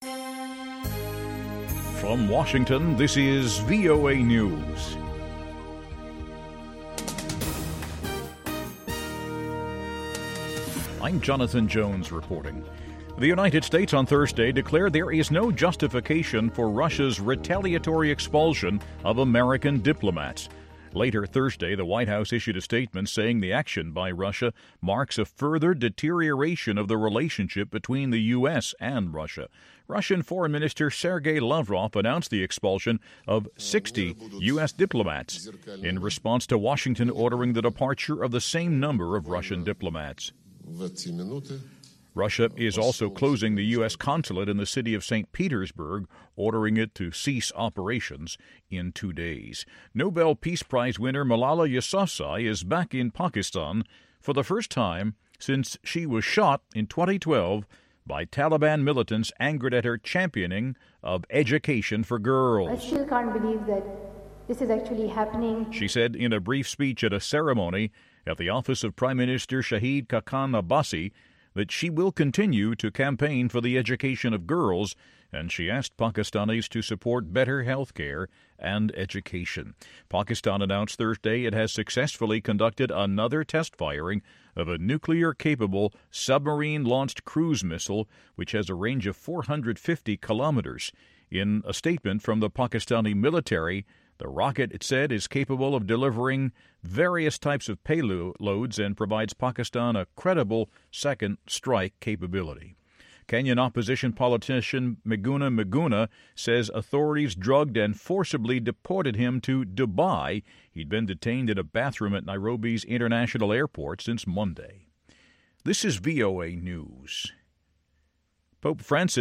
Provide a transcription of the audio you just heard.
From Washington, this is VOA News. I'm Jonathan Jones reporting. The United States on Thursday declared there is no justification for Russia's retaliatory expulsion of American diplomats. Later Thursday, the White House issued a statement saying the action by Russia marks a further deterioration of the relationship between the U.S. and Russia. Russian Foreign Minister Sergei Lavrov announced the expulsion of 60 U.S. diplomats in response to Washington ordering the departure of the same number of Russian diplomats. Russia is also closing the U.S. consulate in the city of St. Petersburg, ordering it to cease operations in 2 days. Nobel Peace Prize winner Malala Yousafzai is back in Pakistan for the first time since she was shot in 2012 by Taliban militants angered at her championing of education for girls. I still can't believe that this is actually happening, she said in a brief speech at a ceremony at the office of Prime Minister Shahid Khaqan Abbasi that she will continue to campaign for the education of girls, and she asked Pakistanis to support better health care and education. Pakistan announced Thursday it has successfully conducted another test firing of a nuclear-capable submarine-launched cruise missile, which has a range of 450 kilometers. In a statement from the Pakistani military, the rocket, it said, is capable of delivering various types of payloads and provides Pakistan a credible second strike capability. Kenyan opposition politician Miguna Miguna says authorities drugged and forcibly deported him to Dubai. He'd been detained in a bathroom at Nairobi's international airport since Monday. This is VOA News. Pope Francis